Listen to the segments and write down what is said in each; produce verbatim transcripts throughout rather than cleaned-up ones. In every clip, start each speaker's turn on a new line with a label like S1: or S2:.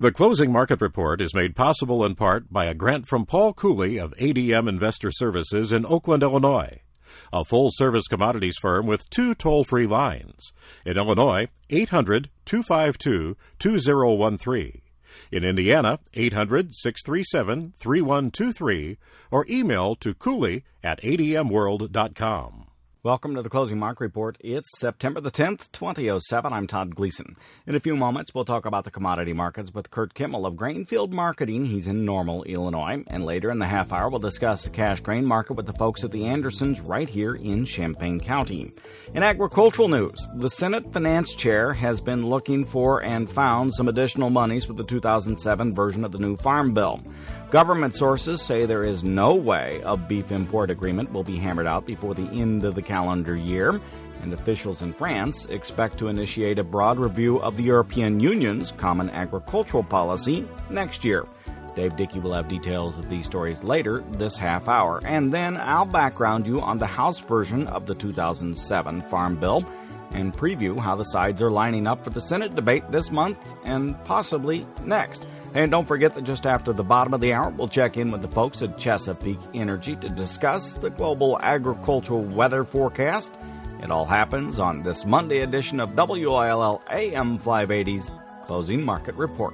S1: The Closing Market Report is made possible in part by a grant from Paul Cooley of A D M Investor Services in Oakland, Illinois, a full-service commodities firm with two toll-free lines. In Illinois, eight hundred, two five two, two zero one three. In Indiana, eight hundred, six three seven, three one two three, or email to cooley at a d m world dot com.
S2: Welcome to the Closing Market Report. It's September the tenth, twenty oh seven. I'm Todd Gleason. In a few moments, we'll talk about the commodity markets with Kurt Kimmel of Grainfield Marketing. He's in Normal, Illinois. And later in the half hour, we'll discuss the cash grain market with the folks at the Andersons right here in Champaign County. In agricultural news, the Senate Finance Chair has been looking for and found some additional monies for the two thousand seven version of the new Farm Bill. Government sources say there is no way a beef import agreement will be hammered out before the end of the calendar year, and officials in France expect to initiate a broad review of the European Union's common agricultural policy next year. Dave Dickey will have details of these stories later this half hour, and then I'll background you on the House version of the two thousand seven Farm Bill and preview how the sides are lining up for the Senate debate this month and possibly next. And don't forget that just after the bottom of the hour, we'll check in with the folks at Chesapeake Energy to discuss the global agricultural weather forecast. It all happens on this Monday edition of W I L L A M five eighty's Closing Market Report.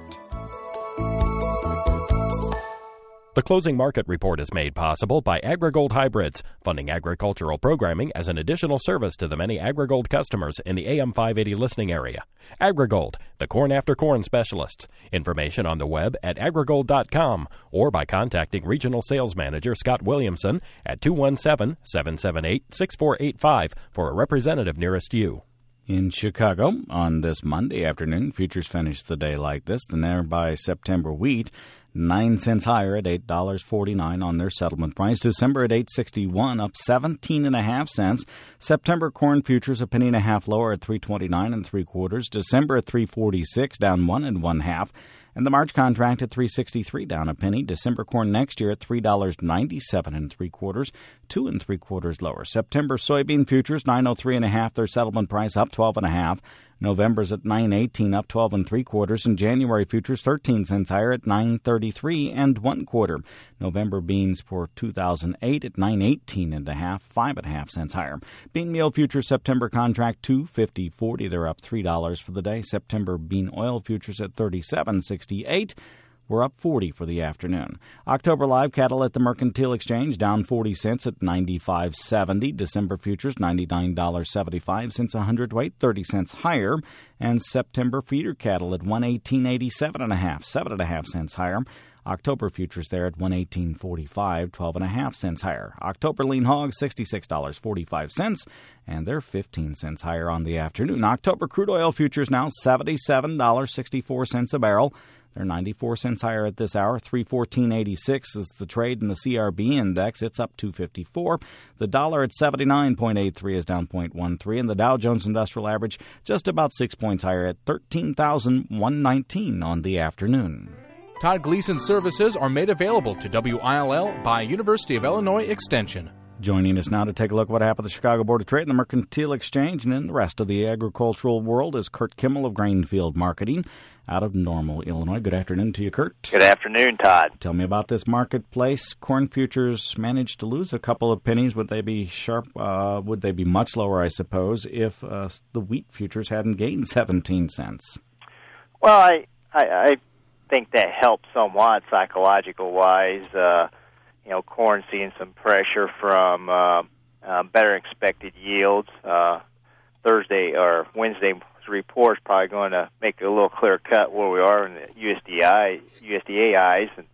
S3: The Closing Market Report is made possible by AgriGold Hybrids, funding agricultural programming as an additional service to the many AgriGold customers in the A M five eighty listening area. AgriGold, the corn after corn specialists. Information on the web at agrigold dot com or by contacting Regional Sales Manager Scott Williamson at two one seven, seven seven eight, six four eight five for a representative nearest you.
S2: In Chicago, on this Monday afternoon, futures finished the day like this. The nearby September wheat, nine cents higher at eight dollars and forty-nine cents on their settlement price. December at eight sixty-one, up seventeen and a half cents. September corn futures a penny and a half lower at three twenty-nine and three quarters. December at three forty-six, down one and one half. And the March contract at three sixty-three, down a penny. December corn next year at three dollars and ninety-seven and three quarters, two and three quarters lower. September soybean futures nine oh three and a half, their settlement price up twelve and a half. November's at nine eighteen, up twelve and three quarters, and January futures thirteen cents higher at nine thirty-three and one quarter. November beans for two thousand eight at nine eighteen and a half, five and a half cents higher. Bean meal futures September contract two fifty forty, they're up three dollars for the day. September bean oil futures at thirty-seven sixty-eight. We're up forty for the afternoon. October live cattle at the Mercantile Exchange down forty cents at ninety-five seventy. December futures ninety-nine seventy-five cents a hundredweight, thirty cents higher. And September feeder cattle at one eighteen eighty-seven and a half, seven and a half cents higher. October futures there at one eighteen forty-five, twelve and a half cents higher. October lean hogs sixty-six forty-five, and they're fifteen cents higher on the afternoon. October crude oil futures now seventy-seven sixty-four a barrel. They're ninety-four cents higher at this hour. three fourteen eighty-six is the trade in the C R B index. It's up two fifty-four. The dollar at seventy-nine eighty-three is down zero point one three, and the Dow Jones Industrial Average just about six points higher at thirteen thousand one hundred nineteen on the afternoon.
S4: Todd Gleason services are made available to W I L L by University of Illinois Extension.
S2: Joining us now to take a look at what happened at the Chicago Board of Trade and the Mercantile Exchange and in the rest of the agricultural world is Kurt Kimmel of Grainfield Marketing out of Normal, Illinois. Good afternoon to you, Kurt.
S5: Good afternoon, Todd.
S2: Tell me about this marketplace. Corn futures managed to lose a couple of pennies. Would they be sharp? Uh, would they be much lower, I suppose, if uh, the wheat futures hadn't gained seventeen cents?
S5: Well, I, I, I think that helped somewhat psychological-wise. Uh, you know, corn seeing some pressure from uh, uh, better expected yields. Uh, Thursday or Wednesday's report is probably going to make a little clear cut where we are in the U S D I, U S D A eyes. And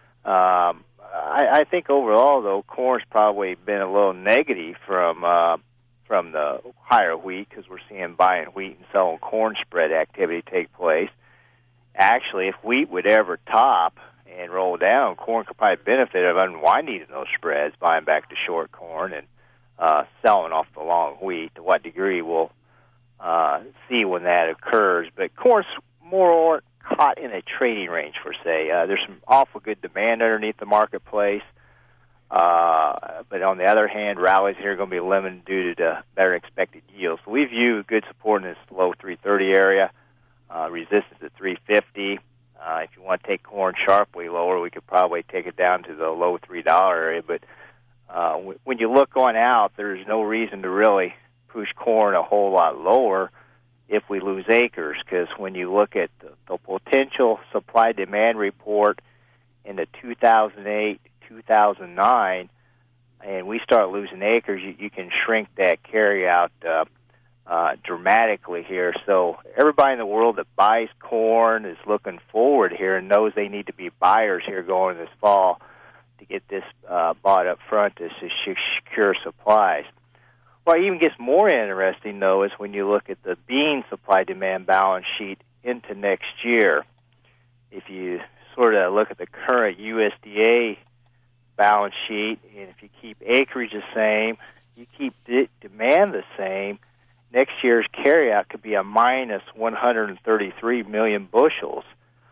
S5: um, I, I think overall, though, corn's probably been a little negative from uh, from the higher wheat because we're seeing buying wheat and selling corn spread activity take place. Actually, if wheat would ever top and roll down, corn could probably benefit of unwinding those spreads, buying back the short corn and uh, selling off the long wheat. To what degree we'll uh, see when that occurs. But corn's more caught in a trading range, per se. Uh, there's some awful good demand underneath the marketplace. Uh, but on the other hand, rallies here are going to be limited due to the better expected yields. So we view good support in this low three thirty area, uh, resistance at three fifty. Uh, I want to take corn sharply lower, we could probably take it down to the low three dollar area. But uh, w- when you look on out, there's no reason to really push corn a whole lot lower if we lose acres, because when you look at the, the potential supply-demand report in the two thousand eight, two thousand nine, and we start losing acres, you, you can shrink that carryout uh, uh, dramatically here. So everybody in the world that buys corn is looking forward here and knows they need to be buyers here going this fall to get this uh, bought up front to secure supplies. What even gets more interesting, though, is when you look at the bean supply-demand balance sheet into next year. If you sort of look at the current U S D A balance sheet, and if you keep acreage the same, you keep de- demand the same, next year's carryout could be a minus one hundred thirty-three million bushels.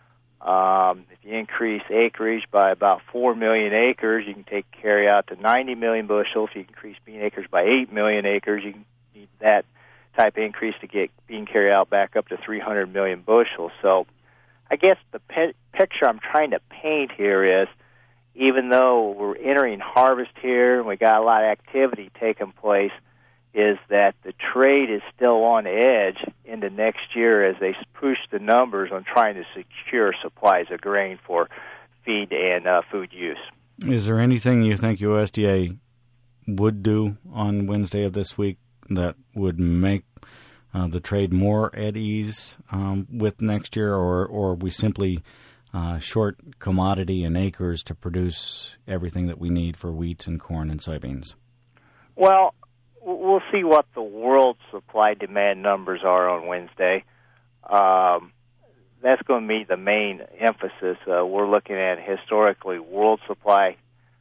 S5: Um, if you increase acreage by about four million acres, you can take carryout to ninety million bushels. If you increase bean acres by eight million acres, you can need that type of increase to get bean carryout back up to three hundred million bushels. So I guess the pe- picture I'm trying to paint here is, even though we're entering harvest here and we got a lot of activity taking place, is that the trade is still on edge into next year as they push the numbers on trying to secure supplies of grain for feed and uh, food use.
S2: Is there anything you think U S D A would do on Wednesday of this week that would make uh, the trade more at ease um, with next year, or, or are we simply uh, short commodity and acres to produce everything that we need for wheat and corn and soybeans?
S5: Well, we'll see what the world supply-demand numbers are on Wednesday. Um, that's going to be the main emphasis. Uh, we're looking at historically world supply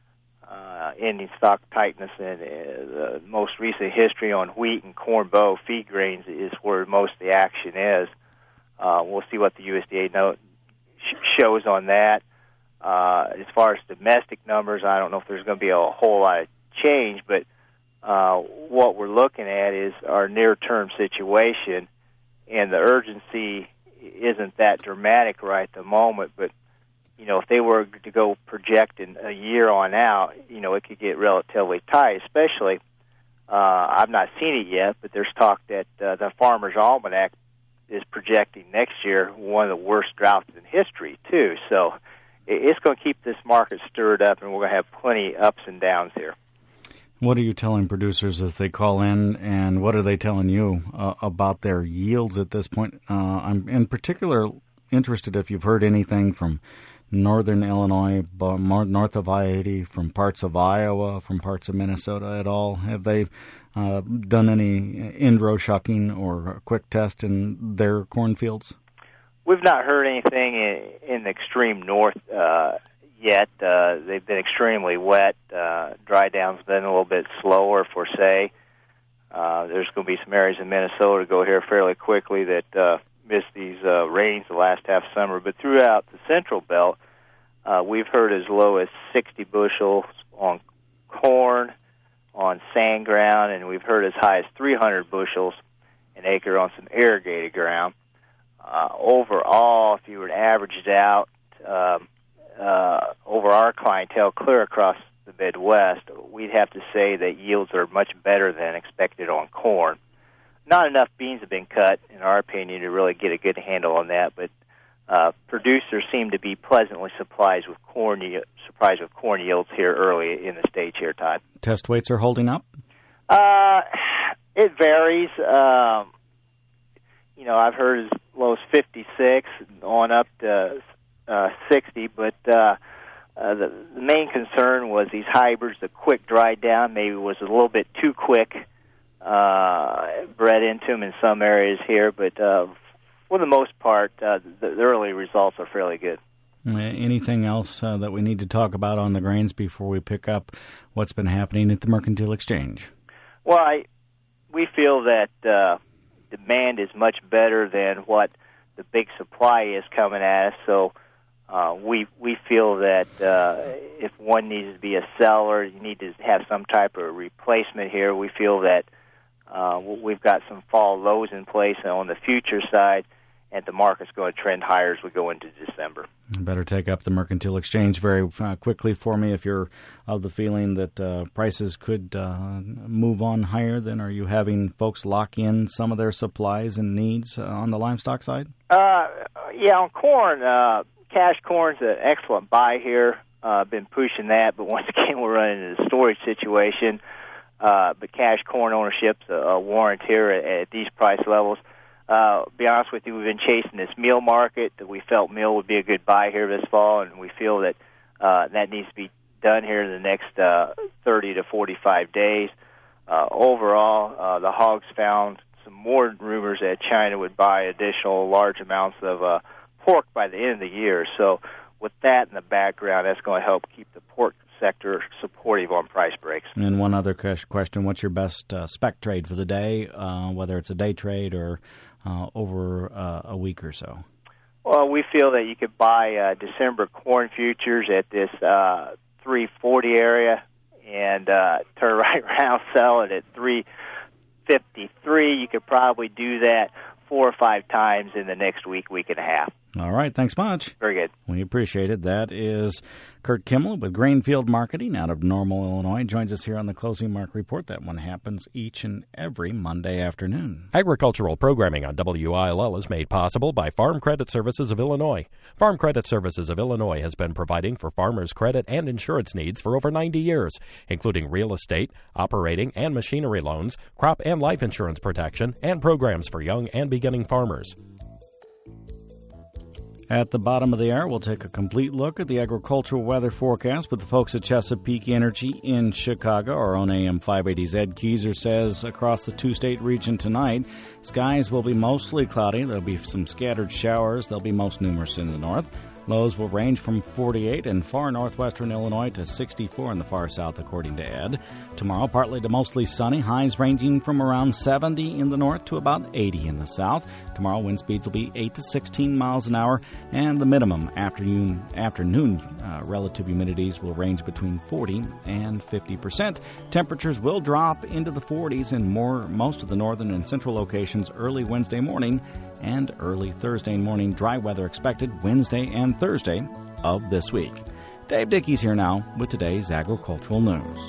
S5: uh, ending stock tightness, and uh, the most recent history on wheat and corn bow feed grains is where most of the action is. Uh, we'll see what the U S D A note sh- shows on that. Uh, as far as domestic numbers, I don't know if there's going to be a whole lot of change, but Uh, what we're looking at is our near-term situation, and the urgency isn't that dramatic right at the moment. But, you know, if they were to go project in a year on out, you know, it could get relatively tight, especially, uh, I've not seen it yet, but there's talk that uh, the Farmer's Almanac is projecting next year one of the worst droughts in history, too. So it's going to keep this market stirred up, and we're going to have plenty ups and downs here.
S2: What are you telling producers as they call in, and what are they telling you uh, about their yields at this point? Uh, I'm in particular interested if you've heard anything from northern Illinois, north of I eighty, from parts of Iowa, from parts of Minnesota at all. Have they uh, done any in-row shucking or a quick test in their cornfields?
S5: We've not heard anything in, in the extreme north uh yet. Uh, they've been extremely wet. Uh, dry down's been a little bit slower for say. Uh, there's going to be some areas in Minnesota go here fairly quickly that uh, missed these uh, rains the last half summer. But throughout the central belt, uh, we've heard as low as sixty bushels on corn, on sand ground, and we've heard as high as three hundred bushels an acre on some irrigated ground. Uh, overall, if you were to average it out, um, Uh, over our clientele clear across the Midwest, we'd have to say that yields are much better than expected on corn. Not enough beans have been cut, in our opinion, to really get a good handle on that, but uh, producers seem to be pleasantly surprised with corn surprised with corn yields here early in the stage here, Todd.
S2: Test weights are holding up?
S5: Uh, it varies. Um, you know, I've heard as low as fifty-six on up to Uh, sixty, but uh, uh, the, the main concern was these hybrids, the quick dry down maybe was a little bit too quick uh, bred into them in some areas here, but uh, for the most part, uh, the, the early results are fairly good.
S2: Anything else uh, that we need to talk about on the grains before we pick up what's been happening at the Mercantile Exchange?
S5: Well, I, we feel that uh, demand is much better than what the big supply is coming at us, so Uh, we we feel that uh, if one needs to be a seller, you need to have some type of replacement here. We feel that uh, we've got some fall lows in place on the future side, and the market's going to trend higher as we go into December.
S2: You better take up the Mercantile Exchange very uh, quickly for me if you're of the feeling that uh, prices could uh, move on higher. Then are you having folks lock in some of their supplies and needs uh, on the livestock side?
S5: Uh, yeah, on corn, uh, cash corn's an excellent buy here. Uh, been pushing that, but once again, we're running into a storage situation. Uh, but cash corn ownership's a, a warrant here at, at these price levels. Uh, be honest with you, we've been chasing this meal market. That we felt meal would be a good buy here this fall, and we feel that uh, that needs to be done here in the next uh, thirty to forty-five days. Uh, overall, uh, the hogs found some more rumors that China would buy additional large amounts of uh, pork by the end of the year. So with that in the background, that's going to help keep the pork sector supportive on price breaks.
S2: And one other question, what's your best uh, spec trade for the day, uh, whether it's a day trade or uh, over uh, a week or so?
S5: Well, we feel that you could buy uh, December corn futures at this uh, three forty area and uh, turn right around, sell it at three fifty-three. You could probably do that four or five times in the next week, week and a half.
S2: All right, thanks much.
S5: Very good.
S2: We appreciate it. That is Kurt Kimmel with Grainfield Marketing out of Normal, Illinois. Joins us here on the Closing Market Report. That one happens each and every Monday afternoon.
S3: Agricultural programming on W I L L is made possible by Farm Credit Services of Illinois. Farm Credit Services of Illinois has been providing for farmers' credit and insurance needs for over ninety years, including real estate, operating and machinery loans, crop and life insurance protection, and programs for young and beginning farmers.
S2: At the bottom of the hour, we'll take a complete look at the agricultural weather forecast with the folks at Chesapeake Energy in Chicago. Our own A M five eighty's Ed Keyser says across the two-state region tonight, skies will be mostly cloudy. There'll be some scattered showers. They'll be most numerous in the north. Lows will range from forty-eight in far northwestern Illinois to sixty-four in the far south, according to Ed. Tomorrow, partly to mostly sunny, highs ranging from around seventy in the north to about eighty in the south. Tomorrow, wind speeds will be eight to sixteen miles an hour, and the minimum afternoon afternoon uh, relative humidities will range between forty and fifty percent. Temperatures will drop into the forties in more most of the northern and central locations early Wednesday morning and early Thursday morning. Dry weather expected Wednesday and Thursday of this week. Dave Dickey's here now with today's agricultural news.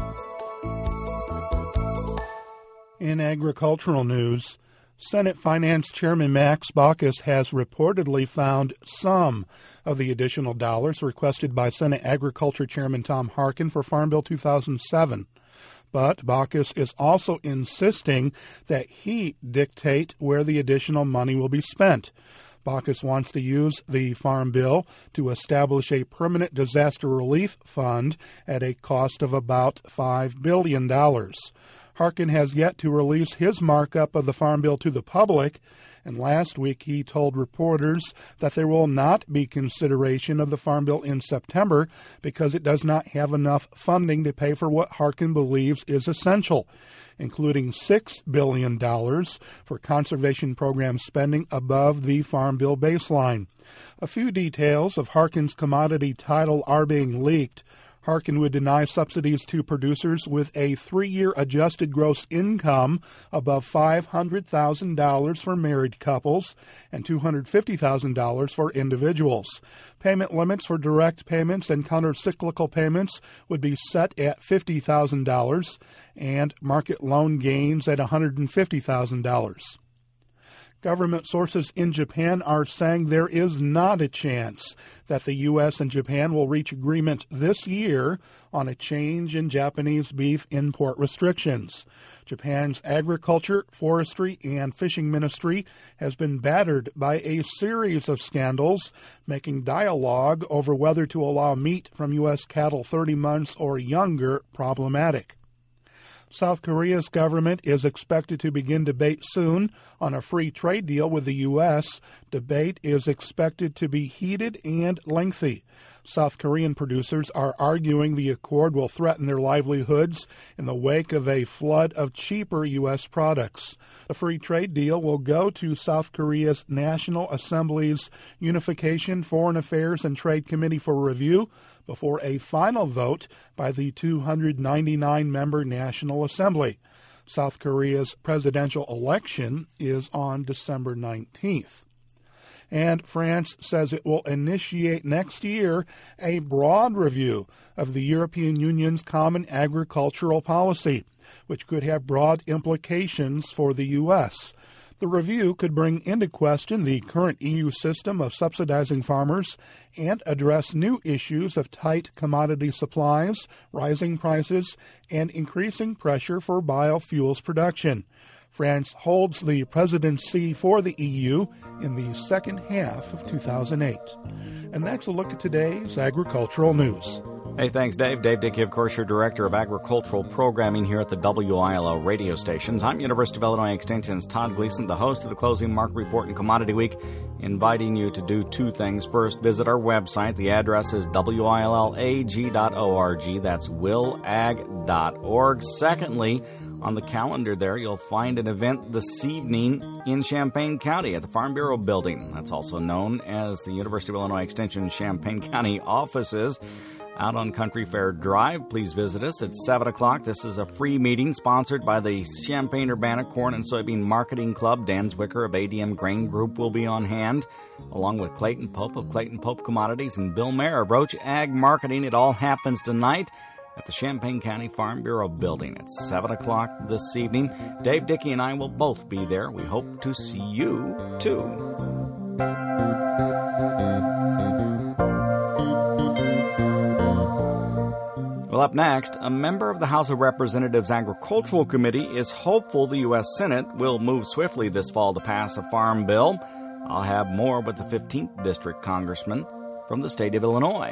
S6: In agricultural news, Senate Finance Chairman Max Baucus has reportedly found some of the additional dollars requested by Senate Agriculture Chairman Tom Harkin for Farm Bill two thousand seven. But Baucus is also insisting that he dictate where the additional money will be spent. Baucus wants to use the Farm Bill to establish a permanent disaster relief fund at a cost of about five billion dollars. Harkin has yet to release his markup of the Farm Bill to the public, and last week he told reporters that there will not be consideration of the Farm Bill in September because it does not have enough funding to pay for what Harkin believes is essential, including six billion dollars for conservation program spending above the Farm Bill baseline. A few details of Harkin's commodity title are being leaked. Harkin would deny subsidies to producers with a three-year adjusted gross income above five hundred thousand dollars for married couples and two hundred fifty thousand dollars for individuals. Payment limits for direct payments and countercyclical payments would be set at fifty thousand dollars and market loan gains at one hundred fifty thousand dollars. Government sources in Japan are saying there is not a chance that the U S and Japan will reach agreement this year on a change in Japanese beef import restrictions. Japan's Agriculture, Forestry, and Fishing Ministry has been battered by a series of scandals, making dialogue over whether to allow meat from U S cattle thirty months or younger problematic. South Korea's government is expected to begin debate soon on a free trade deal with the U S. Debate is expected to be heated and lengthy. South Korean producers are arguing the accord will threaten their livelihoods in the wake of a flood of cheaper U S products. The free trade deal will go to South Korea's National Assembly's Unification, Foreign Affairs, and Trade Committee for review before a final vote by the two hundred ninety-nine member National Assembly. South Korea's presidential election is on December nineteenth. And France says it will initiate next year a broad review of the European Union's common agricultural policy, which could have broad implications for the U S. The review could bring into question the current E U system of subsidizing farmers and address new issues of tight commodity supplies, rising prices, and increasing pressure for biofuels production. France holds the presidency for the E U in the second half of two thousand eight. And that's a look at today's agricultural news.
S2: Hey, thanks, Dave. Dave Dickey, of course, your Director of Agricultural Programming here at the W I L O radio stations. I'm University of Illinois Extension's Todd Gleason, the host of the Closing Market Report and Commodity Week, inviting you to do two things. First, visit our website. The address is W I L L A G dot org. That's will ag dot org. Secondly, on the calendar there, you'll find an event this evening in Champaign County at the Farm Bureau building. That's also known as the University of Illinois Extension Champaign County offices. Out on Country Fair Drive, please visit us at seven o'clock. This is a free meeting sponsored by the Champaign-Urbana Corn and Soybean Marketing Club. Dan Zwicker of A D M Grain Group will be on hand, along with Clayton Pope of Clayton Pope Commodities and Bill Mayer of Roach Ag Marketing. It all happens tonight at the Champaign County Farm Bureau building at seven o'clock this evening. Dave Dickey and I will both be there. We hope to see you, too. Well, up next, a member of the House of Representatives Agricultural Committee is hopeful the U S Senate will move swiftly this fall to pass a farm bill. I'll have more with the fifteenth District Congressman from the state of Illinois.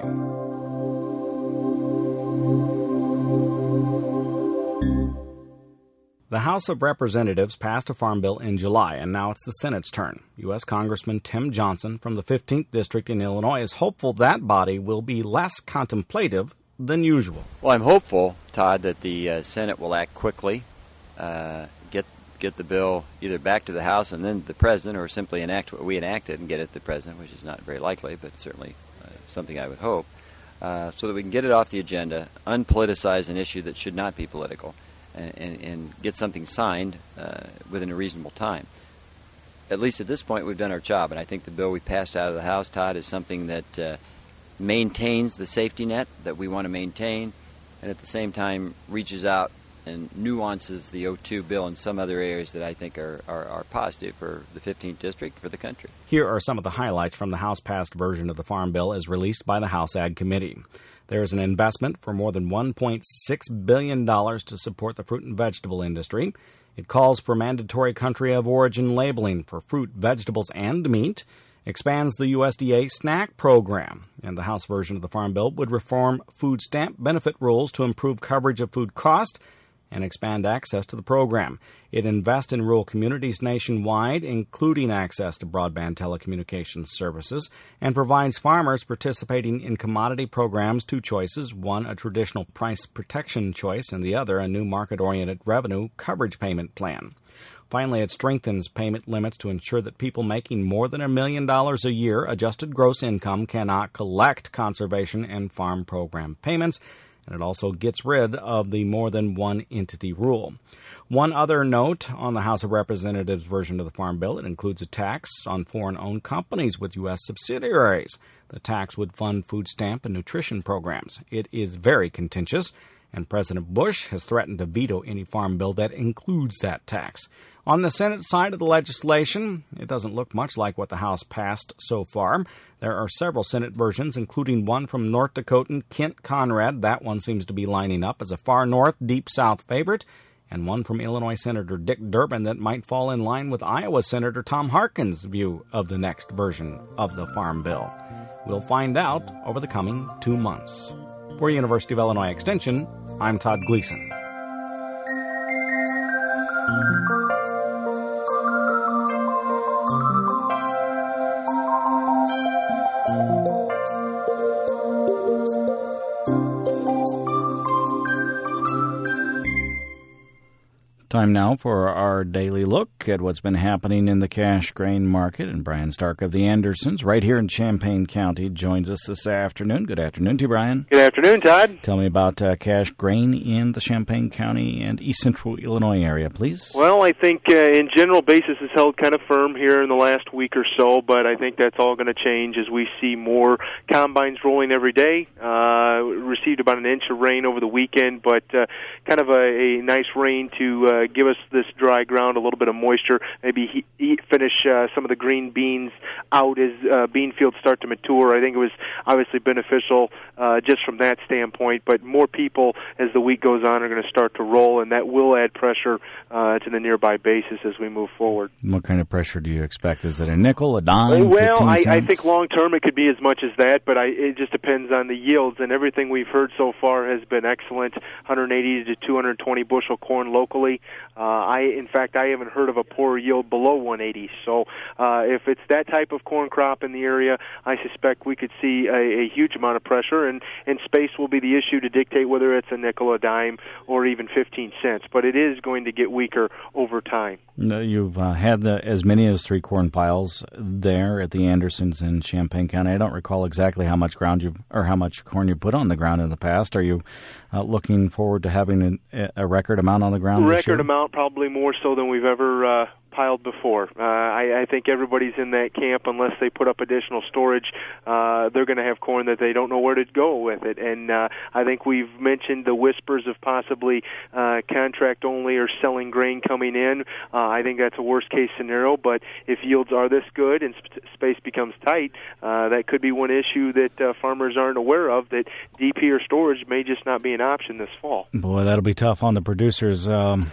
S2: The House of Representatives passed a farm bill in July, and now it's the Senate's turn. U S Congressman Tim Johnson from the fifteenth District in Illinois is hopeful that body will be less contemplative than usual.
S7: Well, I'm hopeful, Todd, that the uh, Senate will act quickly, uh, get get the bill either back to the House and then the President, or simply enact what we enacted and get it to the President, which is not very likely, but certainly uh, something I would hope, uh, so that we can get it off the agenda, unpoliticize an issue that should not be political, and, and, and get something signed uh, within a reasonable time. At least at this point, we've done our job, and I think the bill we passed out of the House, Todd, is something that uh, maintains the safety net that we want to maintain, and at the same time reaches out and nuances the O two bill in some other areas that I think are, are, are positive for the fifteenth District, for the country.
S2: Here are some of the highlights from the House-passed version of the Farm Bill as released by the House Ag Committee. There is an investment for more than one point six billion dollars to support the fruit and vegetable industry. It calls for mandatory country of origin labeling for fruit, vegetables, and meat, expands the U S D A snack program, and the House version of the Farm Bill would reform food stamp benefit rules to improve coverage of food cost and expand access to the program. It invests in rural communities nationwide, including access to broadband telecommunications services, and provides farmers participating in commodity programs two choices, one a traditional price protection choice and the other a new market-oriented revenue coverage payment plan. Finally, it strengthens payment limits to ensure that people making more than a million dollars a year adjusted gross income cannot collect conservation and farm program payments, and it also gets rid of the more than one entity rule. One other note on the House of Representatives version of the Farm Bill, it includes a tax on foreign-owned companies with U S subsidiaries. The tax would fund food stamp and nutrition programs. It is very contentious, and President Bush has threatened to veto any farm bill that includes that tax. On the Senate side of the legislation, it doesn't look much like what the House passed so far. There are several Senate versions, including one from North Dakotan Kent Conrad. That one seems to be lining up as a far north, deep south favorite, and one from Illinois Senator Dick Durbin that might fall in line with Iowa Senator Tom Harkin's view of the next version of the Farm Bill. We'll find out over the coming two months. For University of Illinois Extension, I'm Todd Gleason. Time now for our daily look at what's been happening in the cash grain market. And Brian Stark of the Andersons, right here in Champaign County, joins us this afternoon. Good afternoon to you, Brian.
S8: Good afternoon, Todd.
S2: Tell me about uh, cash grain in the Champaign County and East Central Illinois area, please.
S8: Well, I think uh, in general basis is held kind of firm here in the last week or so, but I think that's all going to change as we see more combines rolling every day. Uh, received about an inch of rain over the weekend, but uh, kind of a, a nice rain to uh, give us this dry ground, a little bit of moisture, maybe he, he finish uh, some of the green beans out as uh, bean fields start to mature. I think it was obviously beneficial uh, just from that standpoint, but more people as the week goes on are going to start to roll, and that will add pressure uh, to the nearby basis as we move forward.
S2: What kind of pressure do you expect? Is it a nickel, a dime,
S8: well,
S2: fifteen cents?
S8: I, I think long term it could be as much as that, but I, it just depends on the yields, and everything we've heard so far has been excellent, one hundred eighty to two hundred twenty bushel corn locally. Uh, I, in fact, I haven't heard of a poor yield below one eighty. So uh, if it's that type of corn crop in the area, I suspect we could see a, a huge amount of pressure, and, and space will be the issue to dictate whether it's a nickel, a dime, or even fifteen cents. But it is going to get weaker over time.
S2: You've uh, had the, as many as three corn piles there at the Andersons in Champaign County. I don't recall exactly how much ground you or how much corn you put on the ground in the past. Are you uh, looking forward to having a, a record amount on the ground this year?
S8: Record amount, probably more so than we've ever uh, piled before. Uh, I, I think everybody's in that camp unless they put up additional storage. Uh, they're going to have corn that they don't know where to go with it. And uh, I think we've mentioned the whispers of possibly uh, contract only or selling grain coming in. Uh, I think that's a worst-case scenario, but if yields are this good and sp- space becomes tight, uh, that could be one issue that uh, farmers aren't aware of, that D P or storage may just not be an option this fall.
S2: Boy, that'll be tough on the producers. Um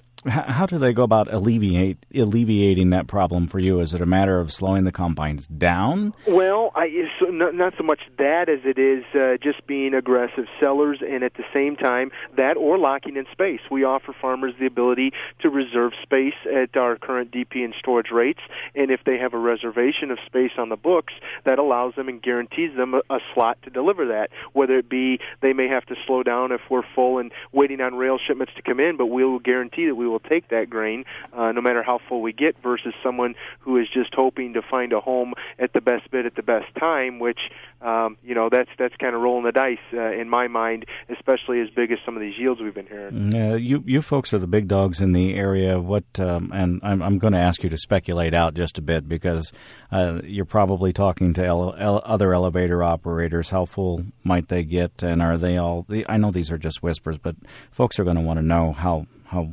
S2: How do they go about alleviate alleviating that problem for you? Is it a matter of slowing the combines down?
S8: Well, I, so not, not so much that as it is uh, just being aggressive sellers, and at the same time, that or locking in space. We offer farmers the ability to reserve space at our current D P and storage rates, and if they have a reservation of space on the books, that allows them and guarantees them a, a slot to deliver that, whether it be they may have to slow down if we're full and waiting on rail shipments to come in, but we will guarantee that we will take that grain uh, no matter how full we get, versus someone who is just hoping to find a home at the best bid at the best time, which um, you know that's that's kind of rolling the dice uh, in my mind, especially as big as some of these yields we've been hearing.
S2: Uh, you you folks are the big dogs in the area. What um, and I'm, I'm going to ask you to speculate out just a bit, because uh, you're probably talking to ele- ele- other elevator operators. How full might they get, and are they all? I know these are just whispers, but folks are going to want to know how how.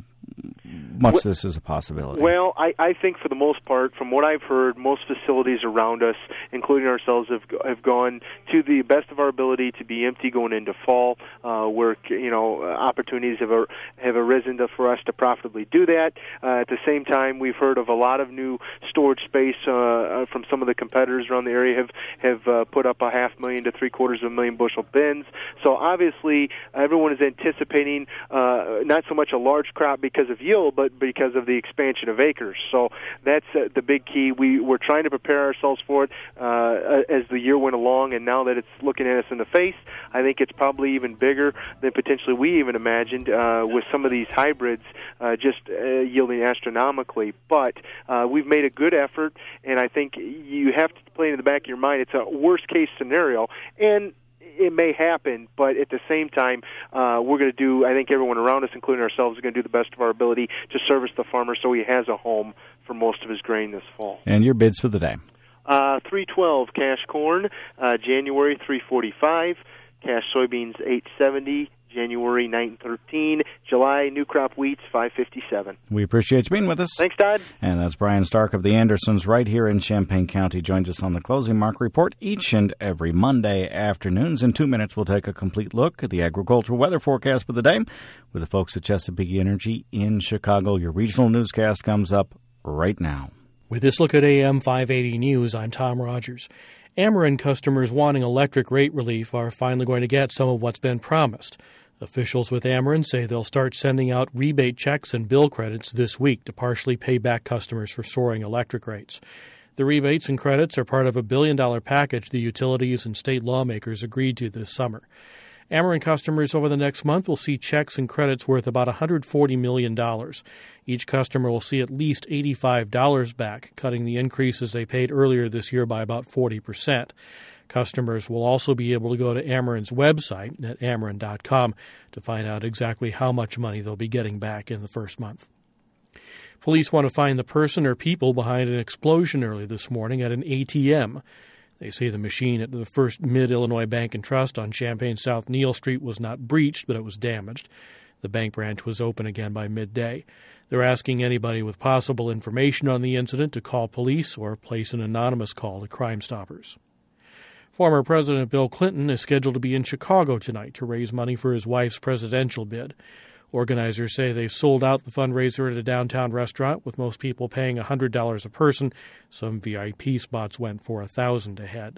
S2: much well, this is a possibility.
S8: Well, I, I think for the most part, from what I've heard, most facilities around us, including ourselves, have have gone to the best of our ability to be empty going into fall, uh, where you know opportunities have have arisen to, for us to profitably do that. Uh, at the same time, we've heard of a lot of new storage space uh, from some of the competitors around the area have have uh, put up a half million to three quarters of a million bushel bins. So obviously, everyone is anticipating uh, not so much a large crop because of yield, but because of the expansion of acres. So that's uh, the big key. We were trying to prepare ourselves for it uh, as the year went along, and now that it's looking at us in the face, I think it's probably even bigger than potentially we even imagined uh, with some of these hybrids uh, just uh, yielding astronomically. But uh, we've made a good effort, and I think you have to play in the back of your mind it's a worst-case scenario, and it may happen, but at the same time, uh, we're going to do, I think everyone around us, including ourselves, is going to do the best of our ability to service the farmer so he has a home for most of his grain this fall.
S2: And your bids for the day?
S8: Uh, three twelve cash corn, uh, January three forty-five, cash soybeans eight seventy, January nine thirteen, July new crop wheats five fifty-seven.
S2: We appreciate you being with us.
S8: Thanks, Todd.
S2: And that's Brian Stark of the Andersons right here in Champaign County. Joins us on the Closing Market Report each and every Monday afternoons. In two minutes, we'll take a complete look at the agricultural weather forecast for the day with the folks at Chesapeake Energy in Chicago. Your regional newscast comes up right now.
S9: With this look at A M five eighty News, I'm Tom Rogers. Ameren customers wanting electric rate relief are finally going to get some of what's been promised. Officials with Ameren say they'll start sending out rebate checks and bill credits this week to partially pay back customers for soaring electric rates. The rebates and credits are part of a billion-dollar package the utilities and state lawmakers agreed to this summer. Ameren customers over the next month will see checks and credits worth about one hundred forty million dollars. Each customer will see at least eighty-five dollars back, cutting the increases they paid earlier this year by about forty percent. Customers will also be able to go to Ameren's website at ameren dot com to find out exactly how much money they'll be getting back in the first month. Police want to find the person or people behind an explosion early this morning at an A T M. They say the machine at the First Mid-Illinois Bank and Trust on Champaign South Neal Street was not breached, but it was damaged. The bank branch was open again by midday. They're asking anybody with possible information on the incident to call police or place an anonymous call to Crime Stoppers. Former President Bill Clinton is scheduled to be in Chicago tonight to raise money for his wife's presidential bid. Organizers say they've sold out the fundraiser at a downtown restaurant, with most people paying one hundred dollars a person. Some V I P spots went for one thousand dollars a head.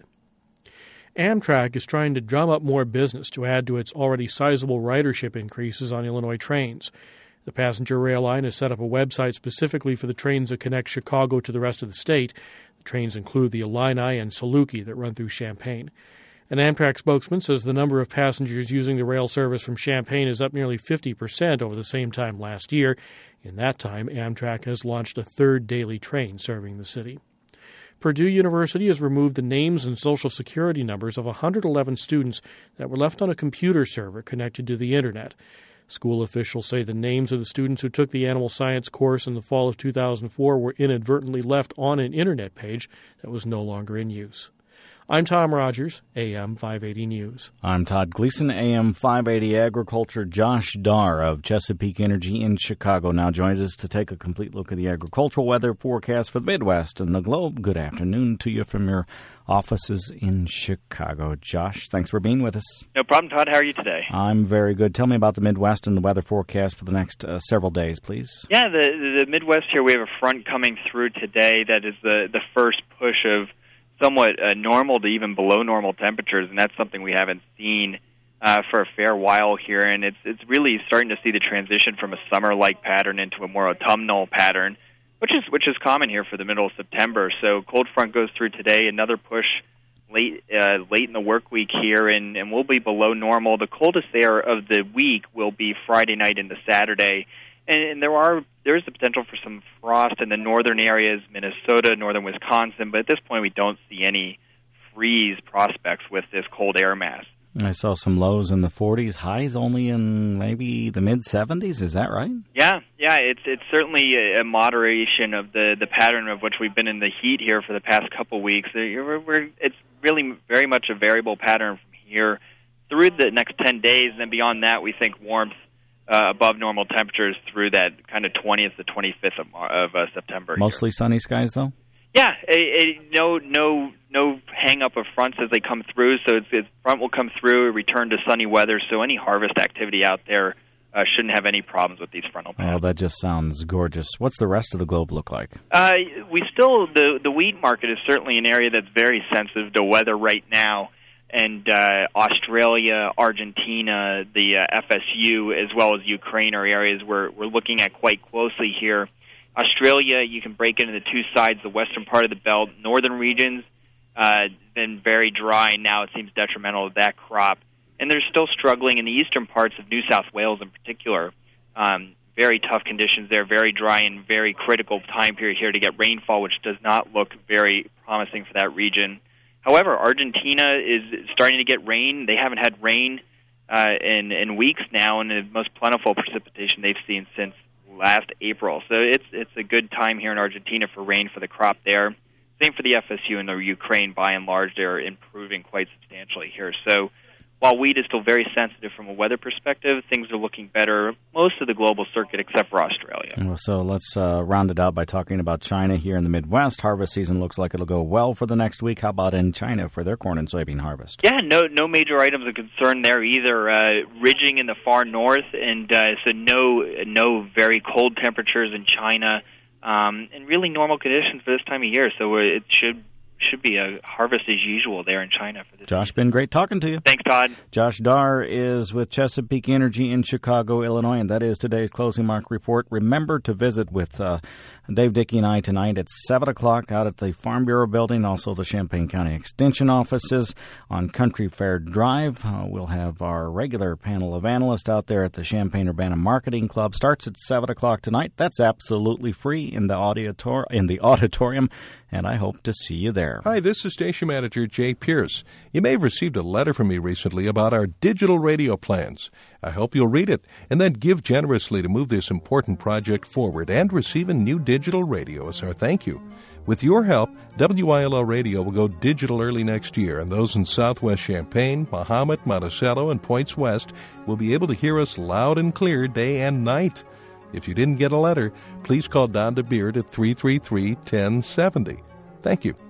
S9: Amtrak is trying to drum up more business to add to its already sizable ridership increases on Illinois trains. The passenger rail line has set up a website specifically for the trains that connect Chicago to the rest of the state. The trains include the Illini and Saluki that run through Champaign. An Amtrak spokesman says the number of passengers using the rail service from Champaign is up nearly fifty percent over the same time last year. In that time, Amtrak has launched a third daily train serving the city. Purdue University has removed the names and Social Security numbers of one hundred eleven students that were left on a computer server connected to the Internet. School officials say the names of the students who took the animal science course in the fall of two thousand four were inadvertently left on an Internet page that was no longer in use. I'm Tom Rogers, A M five eighty News.
S2: I'm Todd Gleason, A M five eighty Agriculture. Josh Darr of Chesapeake Energy in Chicago now joins us to take a complete look at the agricultural weather forecast for the Midwest and the globe. Good afternoon to you from your offices in Chicago. Josh, thanks for being with us.
S10: No problem, Todd. How are you today?
S2: I'm very good. Tell me about the Midwest and the weather forecast for the next uh, several days, please.
S10: Yeah, the, the Midwest here, we have a front coming through today that is the, the first push of somewhat uh, normal to even below normal temperatures, and that's something we haven't seen uh, for a fair while here. And it's it's really starting to see the transition from a summer-like pattern into a more autumnal pattern, which is which is common here for the middle of September. So cold front goes through today, another push late uh, late in the work week here, and, and we'll be below normal. The coldest there of the week will be Friday night into Saturday. And, and there are there is the potential for some frost in the northern areas, Minnesota, northern Wisconsin, but at this point we don't see any freeze prospects with this cold air mass.
S2: I saw some lows in the forties, highs only in maybe the mid-seventies. Is that right?
S10: Yeah, yeah. It's it's certainly a, a moderation of the, the pattern of which we've been in the heat here for the past couple weeks. We're, we're, it's really very much a variable pattern from here through the next ten days, and then beyond that we think warmth Uh, above normal temperatures through that kind of twentieth to twenty-fifth of, of uh, September.
S2: Mostly
S10: here.
S2: Sunny skies, though?
S10: Yeah, a, a, no no, no hang-up of fronts as they come through, so it's, it's front will come through, return to sunny weather, so any harvest activity out there uh, shouldn't have any problems with these frontal patterns.
S2: Oh, that just sounds gorgeous. What's the rest of the globe look like?
S10: Uh, we still, the, the wheat market is certainly an area that's very sensitive to weather right now. And uh, Australia, Argentina, the uh, F S U, as well as Ukraine are areas we're, we're looking at quite closely here. Australia, you can break it into two sides, the western part of the belt. Northern regions, uh, been very dry, and now it seems detrimental to that crop. And they're still struggling in the eastern parts of New South Wales in particular. Um, very tough conditions there, very dry and very critical time period here to get rainfall, which does not look very promising for that region. However, Argentina is starting to get rain. They haven't had rain uh, in, in weeks now, and the most plentiful precipitation they've seen since last April. So it's it's a good time here in Argentina for rain for the crop there. Same for the F S U and the Ukraine. By and large, they're improving quite substantially here. So while wheat is still very sensitive from a weather perspective, things are looking better most of the global circuit except for Australia.
S2: Well, so let's uh, round it out by talking about China here in the Midwest. Harvest season looks like it'll go well for the next week. How about in China for their corn and soybean harvest?
S10: Yeah, no no major items of concern there either. Uh, ridging in the far north, and uh, so no no very cold temperatures in China, um, and really normal conditions for this time of year. So it should should be a harvest as usual there in China for this.
S2: Josh,
S10: season.
S2: been great talking to you.
S10: Thanks, Todd.
S2: Josh Dar is with Chesapeake Energy in Chicago, Illinois, and that is today's Closing Market Report. Remember to visit with uh, Dave Dickey and I tonight at seven o'clock out at the Farm Bureau building, also the Champaign County Extension offices on Country Fair Drive. Uh, we'll have our regular panel of analysts out there at the Champaign-Urbana Marketing Club. Starts at seven o'clock tonight. That's absolutely free in the auditor- in the auditorium, and I hope to see you there.
S11: Hi, this is Station Manager Jay Pierce. You may have received a letter from me recently about our digital radio plans. I hope you'll read it and then give generously to move this important project forward and receive a new digital radio as our thank you. With your help, W I L L Radio will go digital early next year, and those in Southwest Champaign, Mahomet, Monticello, and Points West will be able to hear us loud and clear day and night. If you didn't get a letter, please call Don DeBeard at three three three, one oh seven oh. Thank you.